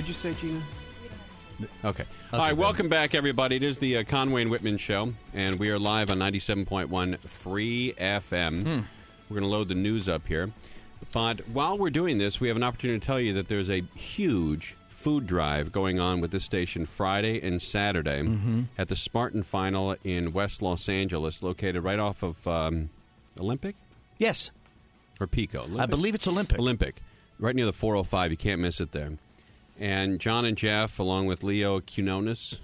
What'd you say, Gina? Okay. All right, welcome back, everybody. It is the Conway and Whitman Show, and we are live on 97.1 Free FM. We're going to load the news up here. But while we're doing this, we have an opportunity to tell you that there's a huge food drive going on with this station Friday and Saturday at the Spartan Final in West Los Angeles, located right off of Olympic? Yes. Or Pico? Olympic? I believe it's Olympic. Olympic. Right near the 405. You can't miss it there. And John and Jeff, along with Leo Quinones,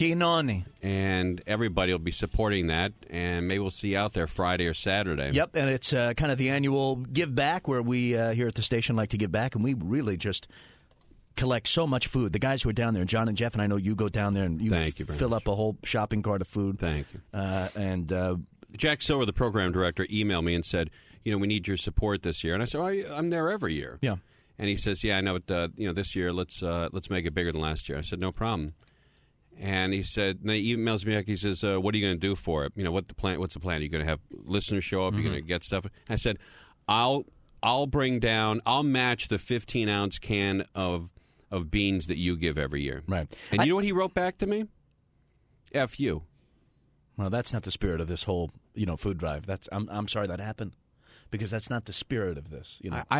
and everybody will be supporting that, and maybe we'll see you out there Friday or Saturday. Yep, and it's kind of the annual give back where we here at the station like to give back, and we really just collect so much food. The guys who are down there, John and Jeff, and I know you go down there and you fill up a whole shopping cart of food. Thank you. And Jack Silver, the program director, emailed me and said, we need your support this year. And I said, I'm there every year. Yeah. And he says, I know. This year, let's make it bigger than last year. I said, no problem. And he said, then he emails me back. He says, what are you going to do for it? What's the plan? Are you going to have listeners show up? You're going to get stuff? I said, I'll match the 15-ounce can of beans that you give every year. Right. And you know what he wrote back to me? F you. Well, that's not the spirit of this whole food drive. I'm sorry that happened, because that's not the spirit of this.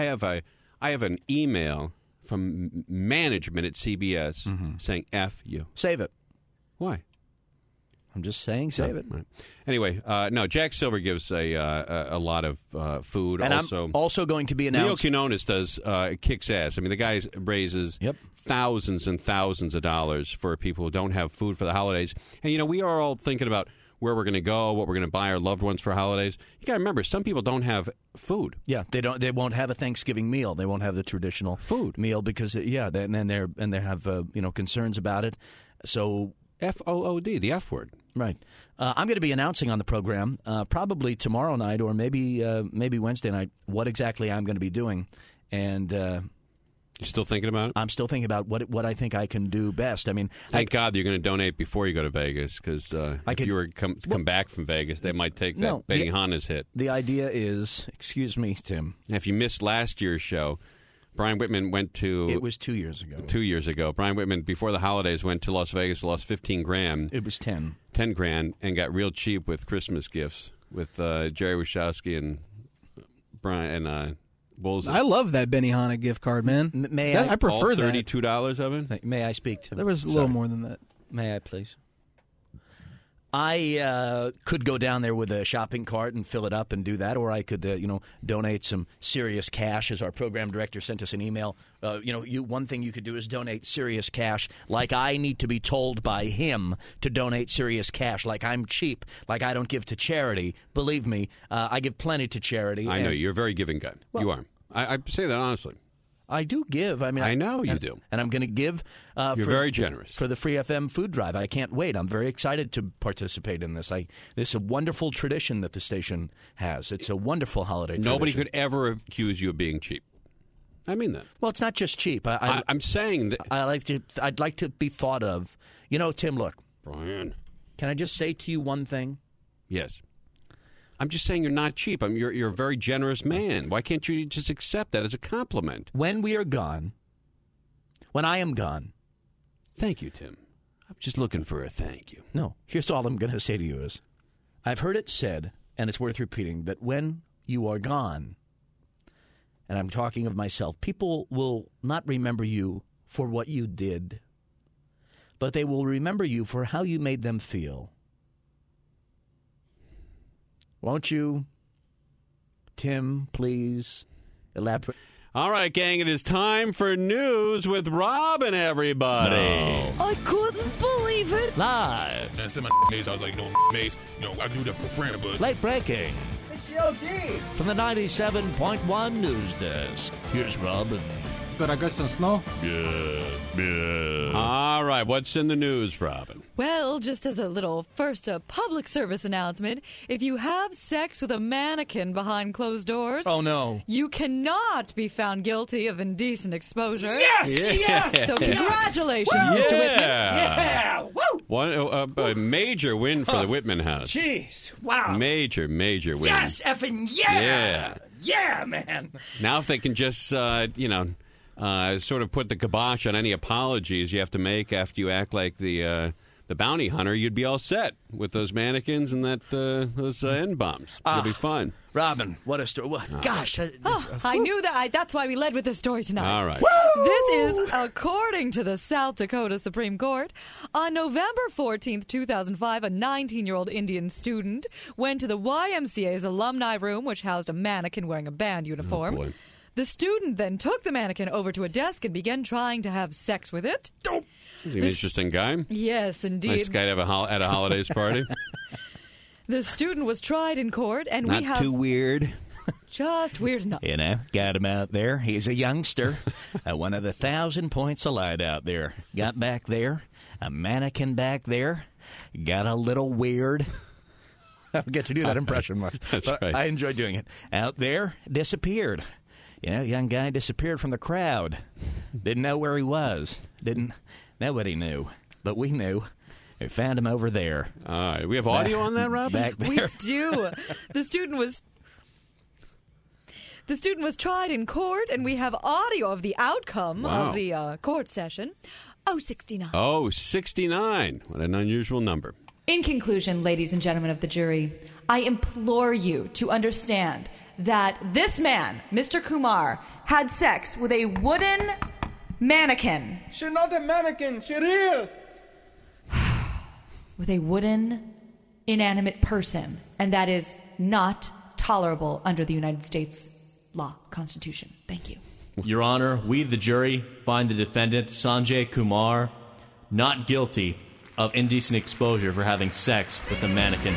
I have an email from management at CBS saying F you. Save it. Why? I'm just saying save it. Right. Anyway, no, Jack Silver gives a lot of food. And I'm also going to be announced. Leo Quinones does kicks ass. The guy raises thousands and thousands of dollars for people who don't have food for the holidays. And, we are all thinking about where we're going to go, what we're going to buy our loved ones for holidays. You got to remember, some people don't have food. Yeah, they won't have a Thanksgiving meal. They won't have the traditional food meal because they have concerns about it. So FOOD, the F word. Right. I'm going to be announcing on the program probably tomorrow night or maybe Wednesday night what exactly I'm going to be doing, and. You still thinking about it? I'm still thinking about what I think I can do best. Thank God you're going to donate before you go to Vegas, because if you were come back from Vegas, they might take that Benihana's hit. The idea is, excuse me, Tim. If you missed last year's show, Brian Whitman went to... It was 2 years ago. 2 years ago. Brian Whitman, before the holidays, went to Las Vegas, lost $15,000. It was 10. $10,000, and got real cheap with Christmas gifts with Jerry Wachowski and Brian and... I love that Benihana gift card, man. I prefer all $32 of it? May I speak to There was a little more than that. May I, please? I could go down there with a shopping cart and fill it up and do that, or I could, donate some serious cash, as our program director sent us an email. One thing you could do is donate serious cash, like I need to be told by him to donate serious cash, like I'm cheap, like I don't give to charity. Believe me, I give plenty to charity. I know. You're a very giving guy. You are. I say that honestly. I do give. I know you do. And I'm going to give. You're very generous. For the Free FM food drive. I can't wait. I'm very excited to participate in this. This is a wonderful tradition that the station has. It's a wonderful holiday tradition. Nobody could ever accuse you of being cheap. I mean that. Well, it's not just cheap. I'm saying that. I'd like to be thought of. Tim, look. Brian. Can I just say to you one thing? Yes. I'm just saying you're not cheap. You're a very generous man. Why can't you just accept that as a compliment? When we are gone, when I am gone. Thank you, Tim. I'm just looking for a thank you. No. Here's all I'm going to say to you is, I've heard it said, and it's worth repeating, that when you are gone, and I'm talking of myself, people will not remember you for what you did, but they will remember you for how you made them feel. Won't you, Tim, please elaborate? All right, gang, it is time for news with Robin, everybody. No. I couldn't believe it. Live. I said my mace, I was like, mace, I do that for friend, but... Late breaking. It's Joe D. From the 97.1 News Desk, here's Robin. But I got some snow. Yeah. All right, what's in the news, Robin? Well, just as a public service announcement, if you have sex with a mannequin behind closed doors, oh no, you cannot be found guilty of indecent exposure. Yes! So congratulations, Mr. Whitman. Yeah! Woo! A major win for the Whitman house. Jeez, wow. Major win. Yes, effing yeah! Yeah. Yeah, man. Now if they can just, sort of put the kibosh on any apologies you have to make after you act like the bounty hunter, you'd be all set with those mannequins and those N-bombs. It'll be fun. Robin, what a story. Gosh. I knew that. That's why we led with this story tonight. All right. Woo! This is according to the South Dakota Supreme Court. On November 14th, 2005, a 19-year-old Indian student went to the YMCA's alumni room, which housed a mannequin wearing a band uniform. Oh, boy. The student then took the mannequin over to a desk and began trying to have sex with it. He's an interesting guy. Yes, indeed. Nice guy to have at a holidays party. The student was tried in court, and Not we have... too weird. Just weird enough. You know, got him out there. He's a youngster. One of the 1,000 points of light out there. Got back there. A mannequin back there. Got a little weird. I don't get to do that impression much. That's right. I enjoy doing it. Out there, disappeared. You know, young guy disappeared from the crowd. Didn't know where he was. Nobody knew. But we knew. We found him over there. All right. We have audio on that, Rob? Back there. We do. The student was tried in court, and we have audio of the outcome of the court session. 069. Oh, 69. What an unusual number. In conclusion, ladies and gentlemen of the jury, I implore you to understand that this man, Mr. Kumar, had sex with a wooden mannequin. She's not a mannequin. She's real. With a wooden, inanimate person. And that is not tolerable under the United States law, Constitution. Thank you. Your Honor, we, the jury, find the defendant, Sanjay Kumar, not guilty of indecent exposure for having sex with a mannequin.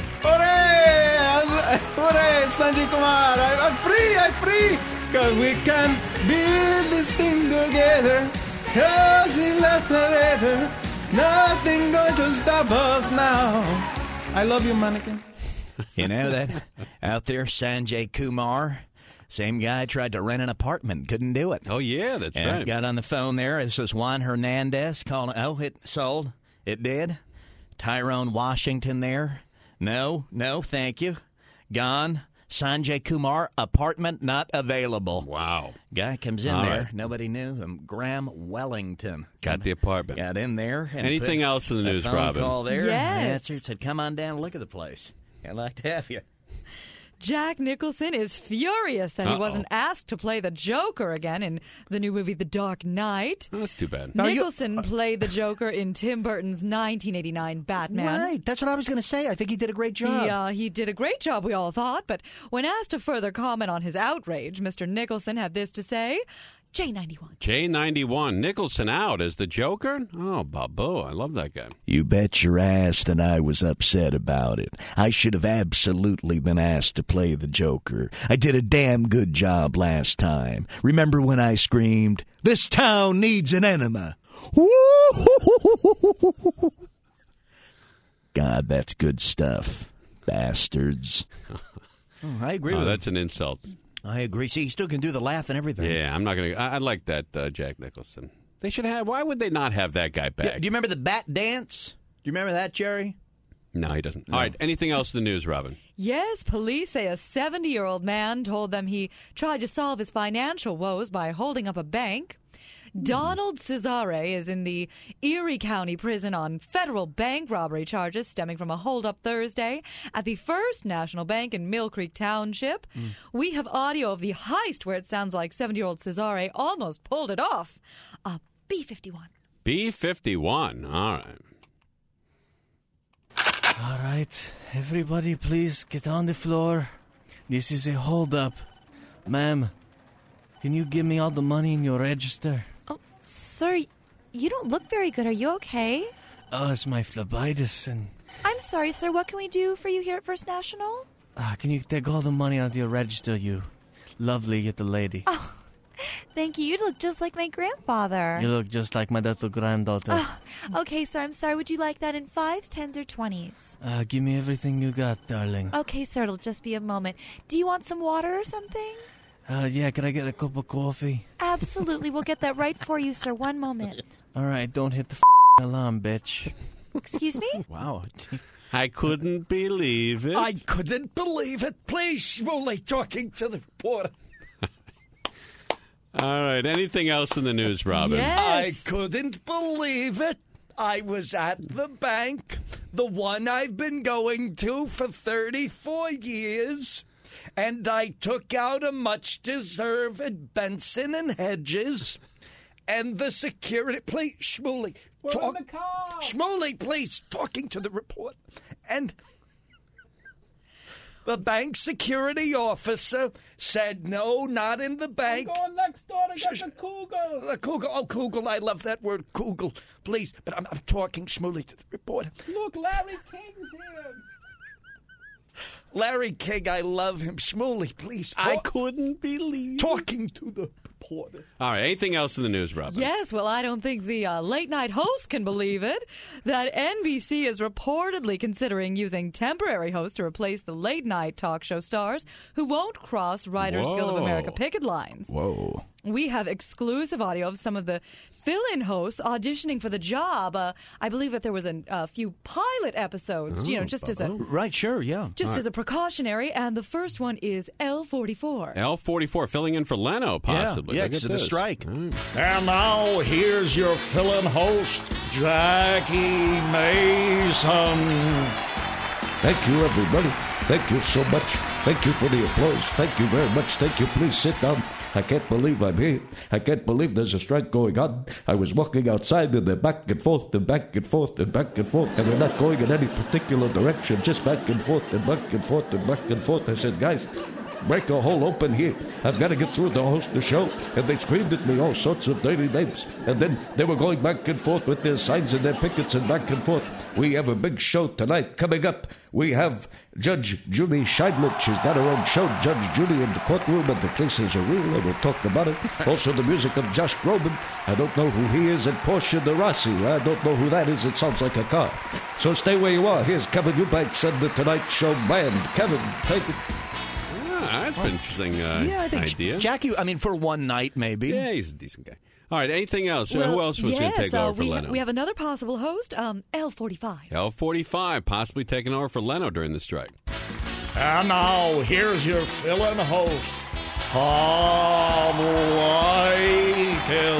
Hooray, Sanjay Kumar. I'm free. Because we can build this thing together. Cause we love forever. Nothing going to stop us now. I love you, mannequin. You know that out there, Sanjay Kumar, same guy tried to rent an apartment, couldn't do it. Oh, yeah, that's and right. Got on the phone there. This was Juan Hernandez calling. Oh, it sold. It did. Tyrone Washington there. No, thank you. Gone. Sanjay Kumar, apartment not available. Wow. Guy comes in All there. right. Nobody knew him. Graham Wellington. Got the apartment. Got in there. And Anything else in the news, phone Robin? Call there. Yes. Answered, said, come on down and look at the place. I'd like to have you. Jack Nicholson is furious that he wasn't asked to play the Joker again in the new movie The Dark Knight. Oh, that's too bad. Nicholson played the Joker in Tim Burton's 1989 Batman. Right. That's what I was going to say. I think he did a great job. He did a great job, we all thought. But when asked to further comment on his outrage, Mr. Nicholson had this to say. J91. J91. Nicholson out as the Joker? Oh, Babu. I love that guy. You bet your ass that I was upset about it. I should have absolutely been asked to play the Joker. I did a damn good job last time. Remember when I screamed, "This town needs an enema"? Woo! God, that's good stuff. Bastards. I agree with that's an insult. I agree. See, he still can do the laugh and everything. Yeah, I'm not going to. I like that, Jack Nicholson. They should have. Why would they not have that guy back? Yeah, do you remember the bat dance? Do you remember that, Jerry? No, he doesn't. All right. Anything else in the news, Robin? Yes, police say a 70-year-old man told them he tried to solve his financial woes by holding up a bank. Donald Cesare is in the Erie County Prison on federal bank robbery charges stemming from a holdup Thursday at the First National Bank in Mill Creek Township. We have audio of the heist where it sounds like 70-year-old Cesare almost pulled it off. A B-51. B-51. All right. All right, everybody please get on the floor. This is a holdup. Ma'am, can you give me all the money in your register? Oh, sir, you don't look very good. Are you okay? Oh, it's my phlebitis and... I'm sorry, sir. What can we do for you here at First National? can you take all the money out of your register, you lovely little lady? Oh, thank you. You look just like my grandfather. You look just like my little granddaughter. Oh, okay, sir. I'm sorry. Would you like that in 5s, 10s, or 20s? Give me everything you got, darling. Okay, sir. It'll just be a moment. Do you want some water or something? Yeah, can I get a cup of coffee? Absolutely. We'll get that right for you, sir. One moment. All right, don't hit the alarm, bitch. Excuse me? Wow. I couldn't believe it. I couldn't believe it. Please, you're only talking to the reporter. All right. Anything else in the news, Robin? Yes. I couldn't believe it. I was at the bank, the one I've been going to for 34 years, and I took out a much-deserved Benson and Hedges, and the security... Please, Shmuley. Shmuley, please, talking to the reporter. And... the bank security officer said, no, not in the bank. I'm going next door to get the Kugel. The Kugel. Oh, Kugel. I love that word, Kugel. Please. But I'm talking, Shmuley, to the reporter. Look, Larry King's here. Larry King, I love him. Shmuley, please. I couldn't believe talking to the reporter. All right. Anything else in the news, Robin? Yes, well, I don't think the late-night host can believe it, that NBC is reportedly considering using temporary hosts to replace the late-night talk show stars who won't cross Writers Guild of America picket lines. Whoa. We have exclusive audio of some of the fill-in hosts auditioning for the job. I believe that there was a few pilot episodes, just as a... Right, sure, yeah. Just as a precautionary, and the first one is L44. L44, filling in for Leno, possibly. Yeah, because of the strike. And now, here's your fill-in host, Jackie Mason. Thank you, everybody. Thank you so much. Thank you for the applause. Thank you very much. Thank you. Please sit down. I can't believe I'm here. I can't believe there's a strike going on. I was walking outside and they're back and forth and back and forth and back and forth, and they're not going in any particular direction, just back and forth and back and forth and back and forth. I said, guys, break a hole open here. I've got to get through to host the show. And they screamed at me all sorts of dirty names. And then they were going back and forth with their signs and their pickets and back and forth. We have a big show tonight coming up. We have Judge Judy Scheidler. She's got her own show, Judge Judy in the courtroom, and the cases are real, and we'll talk about it. Also the music of Josh Groban. I don't know who he is, and Portia de Rossi. I don't know who that is. It sounds like a car. So stay where you are. Here's Kevin Eubanks and the Tonight Show Band. Kevin, take it. That's an interesting I think idea. Jackie, for one night, maybe. Yeah, he's a decent guy. All right, anything else? Who else was going to take over for Leno? We have another possible host, L45. L45, possibly taking over for Leno during the strike. And now, here's your fill-in host, Tom Leykis.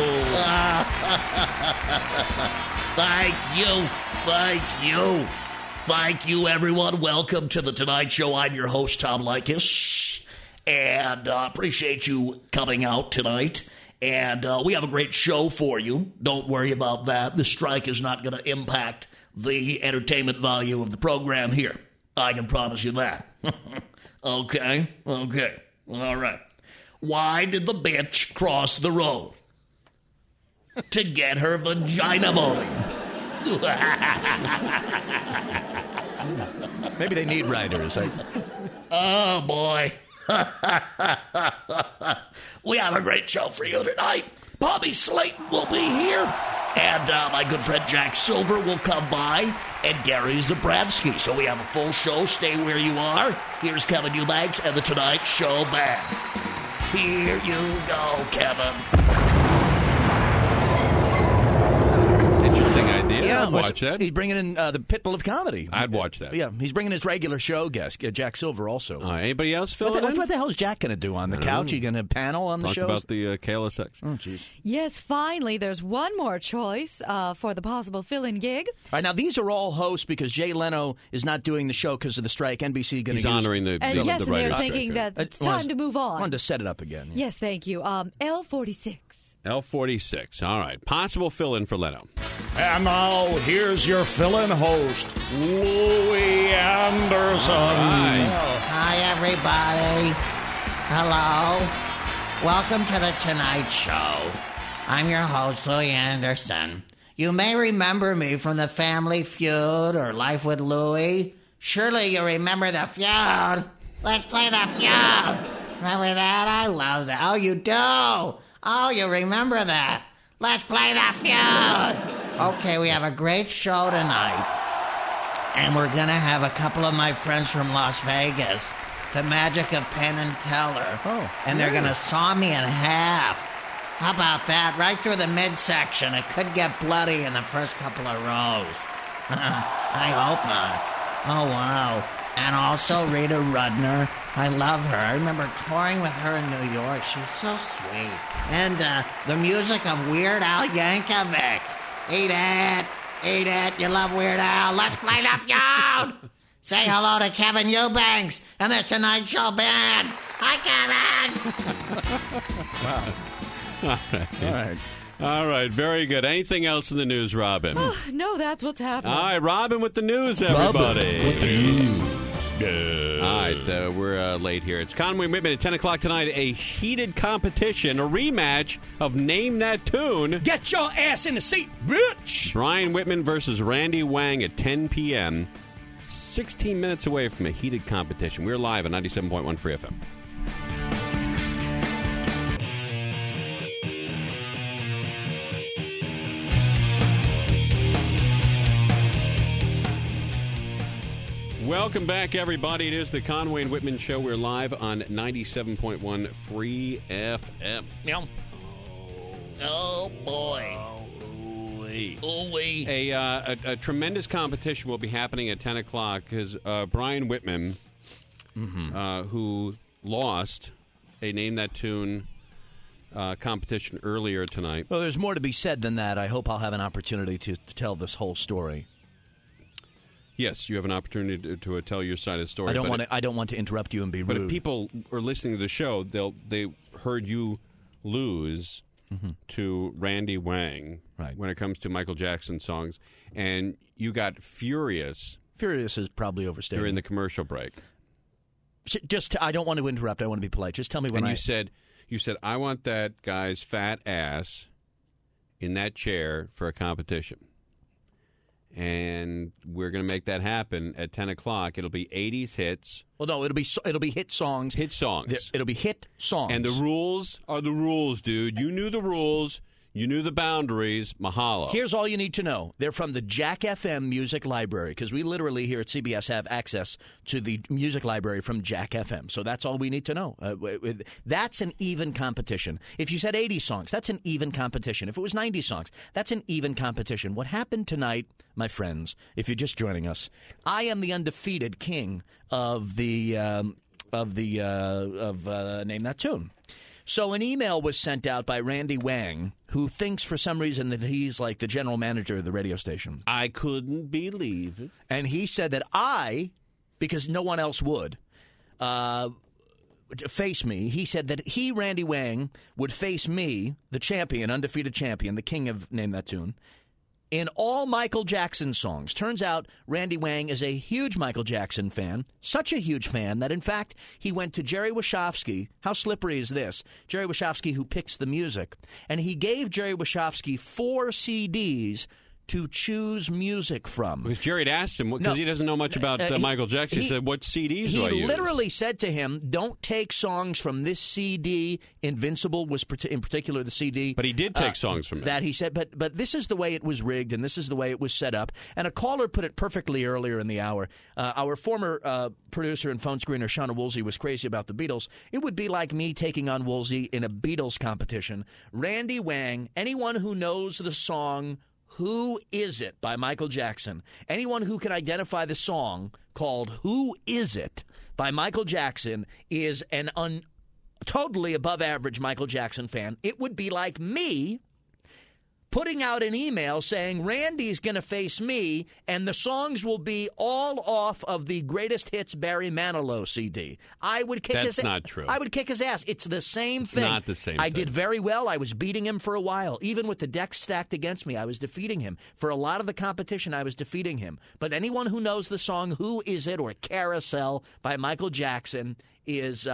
Thank you, everyone. Welcome to The Tonight Show. I'm your host, Tom Leykis, and appreciate you coming out tonight. And we have a great show for you. Don't worry about that. The strike is not going to impact the entertainment value of the program here. I can promise you that. Okay. All right. Why did the bitch cross the road? To get her vagina mowing. Maybe they need writers. Oh, boy. We have a great show for you tonight. Bobby Slayton will be here, and my good friend Jack Silver will come by, and Gary Zabradsky. So we have a full show. Stay where you are. Here's Kevin Eubanks and the Tonight Show Band. Here you go, Kevin. Interesting idea. Yeah, I'd watch that. He's bringing in the Pitbull of comedy. I'd watch that. Yeah, he's bringing his regular show guest, Jack Silver, also. Anybody else fill in? What the hell is Jack going to do on the couch? You going to panel on the show? Talk about the KLSX. Oh, jeez. Yes, finally, there's one more choice for the possible fill-in gig. All right, now these are all hosts because Jay Leno is not doing the show because of the strike. NBC going to He's honoring the yes, the and they're writers' thinking strike, that it's time to move on. I wanted to set it up again. Yeah. Yes, thank you. L46. L46. All right. Possible fill-in for Leno. And now, here's your fill-in host, Louis Anderson. Hi, everybody. Hello. Welcome to The Tonight Show. I'm your host, Louis Anderson. You may remember me from The Family Feud or Life with Louie. Surely you remember the feud. Let's play the feud. Remember that? I love that. Oh, you do? Oh, you remember that? Let's play the feud. Okay, we have a great show tonight. And we're going to have a couple of my friends from Las Vegas. The Magic of Penn and Teller. Oh. And they're going to saw me in half. How about that? Right through the midsection. It could get bloody in the first couple of rows. I hope not. Oh, wow. And also Rita Rudner I love her. I remember touring with her in New York. She's so sweet. And the music of Weird Al Yankovic. Eat it. You love Weird Al. Let's play the feud. Say hello to Kevin Eubanks and the Tonight Show band. Hi, All right. All right, very good. Anything else in the news, Robin? Oh, no, that's what's happening. All right, Robin with the news, everybody. With the news. All right, we're late here. It's Conway and Whitman at 10 o'clock tonight. A heated competition, a rematch of Name That Tune. Get your ass in the seat, bitch! Brian Whitman versus Randy Wang at 10 p.m. 16 minutes away from a heated competition. We're live on 97.1 Free FM. Welcome back, everybody. It is the Conway and Whitman Show. We're live on 97.1 Free FM. Oh, boy. A tremendous competition will be happening at 10 o'clock because Brian Whitman, who lost a Name That Tune competition earlier tonight. Well, there's more to be said than that. I hope I'll have an opportunity to tell this whole story. Yes, you have an opportunity to tell your side of the story. I don't want to interrupt you and be rude. But if people are listening to the show, they heard you lose to Randy Wang when it comes to Michael Jackson songs, and you got furious. Furious is probably overstated. During the commercial break. I don't want to interrupt. I want to be polite. Just tell me when. And you said, I want that guy's fat ass in that chair for a competition. And we're going to make that happen at 10 o'clock. It'll be 80s hits. Well, no, it'll be hit songs. Hit songs. It'll be hit songs. And the rules are the rules, dude. You knew the rules. You knew the boundaries. Mahalo. Here's all you need to know. They're from the Jack FM Music Library, because we literally here at CBS have access to the music library from Jack FM. So that's all we need to know. That's an even competition. If you said 80 songs, that's an even competition. If it was 90 songs, that's an even competition. What happened tonight, my friends, if you're just joining us, I am the undefeated king of Name That Tune. So an email was sent out by Randy Wang, who thinks for some reason that he's like the general manager of the radio station. I couldn't believe it. And he said that because no one else would, face me. He said that Randy Wang, would face me, the champion, undefeated champion, the king of Name That Tune, in all Michael Jackson songs. Turns out Randy Wang is a huge Michael Jackson fan, such a huge fan that, in fact, he went to Jerry Wachowski. How slippery is this? Jerry Wachowski, who picks the music. And he gave Jerry Wachowski 4 CDs to choose music from. Because Jerry had asked him, because he doesn't know much about Michael Jackson, he said, what CDs do I use? He literally said to him, don't take songs from this CD. Invincible was in particular the CD. But he did take songs from it. That he said, but this is the way it was rigged, and this is the way it was set up. And a caller put it perfectly earlier in the hour. Our former producer and phone screener, Shauna Woolsey, was crazy about the Beatles. It would be like me taking on Woolsey in a Beatles competition. Randy Wang, anyone who knows the song Who Is It by Michael Jackson. Anyone who can identify the song called Who Is It by Michael Jackson is an totally above average Michael Jackson fan. It would be like me putting out an email saying Randy's going to face me, and the songs will be all off of the Greatest Hits Barry Manilow CD. I would kick his ass. That's not true. I would kick his ass. It's the same thing. It's not the same I thing. did very well. I was beating him for a while. Even with the deck stacked against me, I was defeating him. For a lot of the competition, I was defeating him. But anyone who knows the song Who Is It or Carousel by Michael Jackson is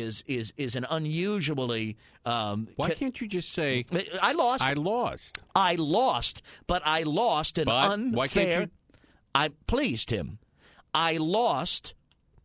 an unusually why can't you just say I lost? I lost, but I lost an unfair. Why can't you? Please, Tim, I lost,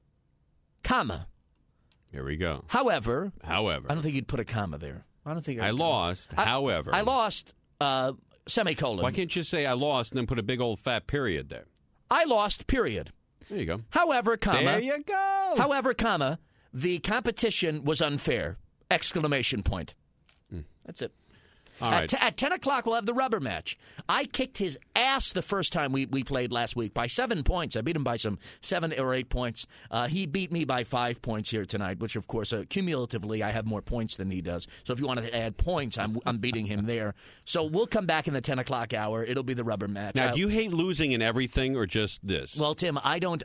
comma. Here we go. However, I don't think you'd put a comma there. I don't think I lost. However, I lost. Semicolon. Why can't you say I lost and then put a big old fat period there? I lost. Period. There you go. However, comma. There you go. However, comma. The competition was unfair! Exclamation point. That's it. All right. At 10 o'clock, we'll have the rubber match. I kicked his ass the first time we played last week by 7 points. I beat him by some 7 or 8 points. He beat me by 5 points here tonight, which, of course, cumulatively, I have more points than he does. So if you want to add points, I'm beating him there. So we'll come back in the 10 o'clock hour. It'll be the rubber match. Now, do you hate losing in everything or just this? Well, Tim, I don't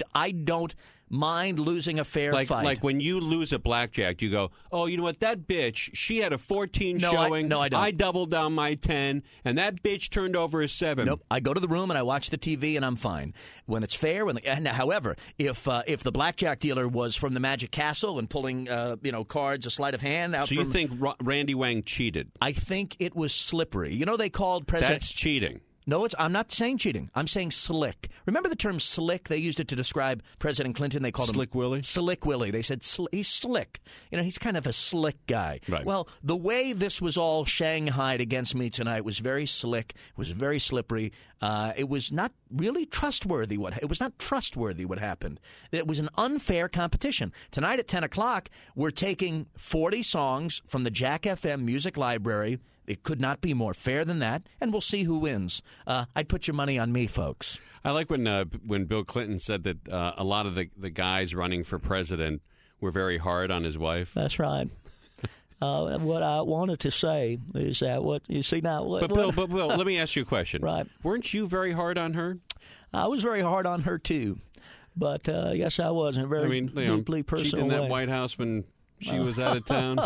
mind losing a fair fight. Like when you lose at blackjack, you go, oh, you know what? That bitch, she had a 14 showing. No, I don't. I doubled down my 10, and that bitch turned over a 7. Nope. I go to the room and I watch the TV, and I'm fine. When it's fair, however, if the blackjack dealer was from the Magic Castle and pulling cards, a sleight of hand out. So you think Randy Wang cheated? I think it was slippery. You know, they called President. That's cheating. No, I'm not saying cheating. I'm saying slick. Remember the term slick? They used it to describe President Clinton. They called him Slick Willie? Slick Willie. They said he's slick. You know, he's kind of a slick guy. Right. Well, the way this was all shanghaied against me tonight was very slick. It was very slippery. It was not really trustworthy. It was not trustworthy what happened. It was an unfair competition. Tonight at 10 o'clock, we're taking 40 songs from the Jack FM Music Library. It could not be more fair than that, and we'll see who wins. I'd put your money on me, folks. I like when Bill Clinton said that a lot of the guys running for president were very hard on his wife. That's right. What I wanted to say is that But Bill, let me ask you a question. Right. Weren't you very hard on her? I was very hard on her, too. But, yes, I was in a very deeply personal cheating in that way. White House when she was out of town.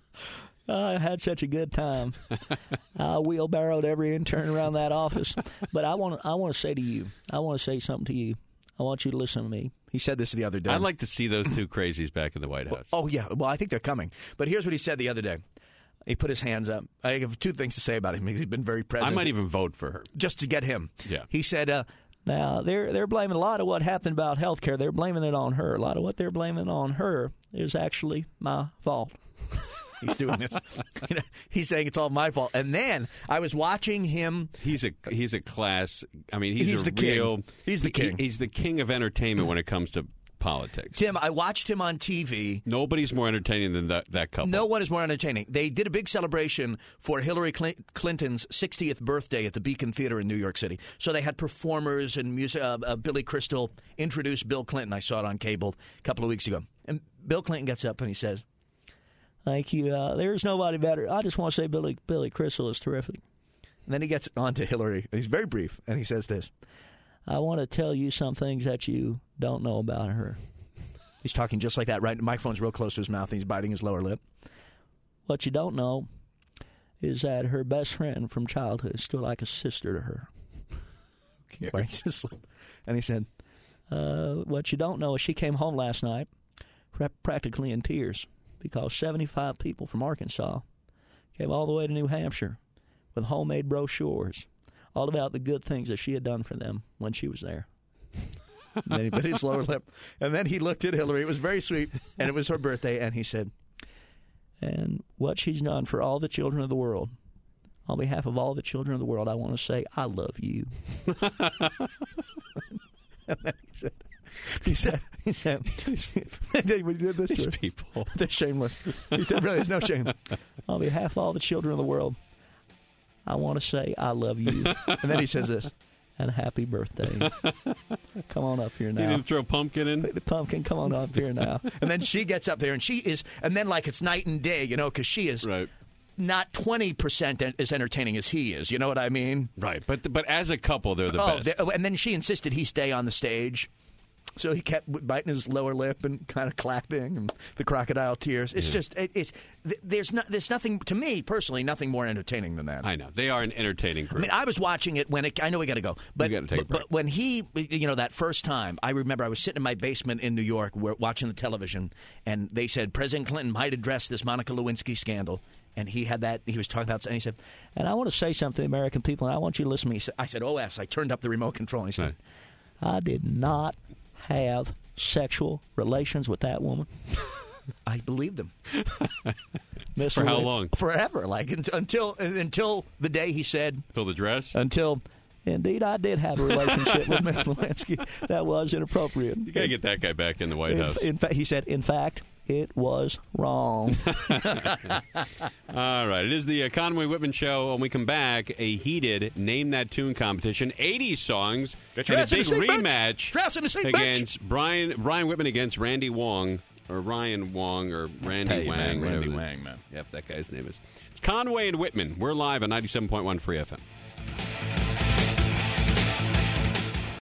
I had such a good time. I wheelbarrowed every intern around that office. But I want to say to you, I want to say something to you. I want you to listen to me. He said this the other day. I'd like to see those two crazies back in the White House. Oh, yeah. Well, I think they're coming. But here's what he said the other day. He put his hands up. I have 2 things to say about him. He's been very present. I might even vote for her. Just to get him. Yeah. He said... now, they're blaming a lot of what happened about health care. They're blaming it on her. A lot of what they're blaming on her is actually my fault. He's doing this. He's saying it's all my fault. And then I was watching him. He's a class. I mean, he's the king. He's the king. He's the king of entertainment when it comes to politics. Tim, I watched him on TV. Nobody's more entertaining than that couple. No one is more entertaining. They did a big celebration for Hillary Clinton's 60th birthday at the Beacon Theater in New York City. So they had performers and music. Billy Crystal introduced Bill Clinton. I saw it on cable a couple of weeks ago. And Bill Clinton gets up and he says, "Thank you. There's nobody better. I just want to say Billy Crystal is terrific." And then he gets on to Hillary. He's very brief, and he says this. "I want to tell you some things that you don't know about her." He's talking just like that, right? The microphone's real close to his mouth, and he's biting his lower lip. "What you don't know is that her best friend from childhood is still like a sister to her." And he said, "What you don't know is she came home last night practically in tears because 75 people from Arkansas came all the way to New Hampshire with homemade brochures all about the good things that she had done for them when she was there." And then he bit his lower lip. And then he looked at Hillary. It was very sweet. And it was her birthday. And he said, "And what she's done for all the children of the world, on behalf of all the children of the world, I want to say, I love you." And then he said, and then we did this These to her. people. They're shameless. He said, really, there's no shame. "On behalf of all the children of the world, I want to say, I love you." And then he says this. "And happy birthday." Come on up here now. You didn't throw pumpkin in? The pumpkin, come on up here now. And then she gets up there, and she is, and then like it's night and day, because she is not 20% as entertaining as he is. You know what I mean? Right. But as a couple, they're the best. And then she insisted he stay on the stage. So he kept biting his lower lip and kind of clapping, and the crocodile tears. It's just, there's nothing, to me personally, nothing more entertaining than that. I know. They are an entertaining group. I mean, I was watching it when I know we got to go. But, we got to take a break. But when he, that first time, I remember I was sitting in my basement in New York watching the television, and they said President Clinton might address this Monica Lewinsky scandal. And he had that, he was talking about, and he said, "And I want to say something to the American people, and I want you to listen to me." I said, "OS." I turned up the remote control, and he said, "I did not have sexual relations with that woman." I believed him. For how long? Forever. Like until the day he said. Until the dress? Indeed, I did have a relationship with Ms. Lewinsky that was inappropriate. You got to get that guy back in the White House. In fact, he said, "In fact, It was wrong. All right. It is the Conway Whitman Show. When we come back, a heated Name That Tune competition, 80 songs, and a big rematch against Brian Whitman against Randy Wong, or Ryan Wong, or Randy Wang. Randy Wang, man. Yeah, if that guy's name is. It's Conway and Whitman. We're live on 97.1 Free FM.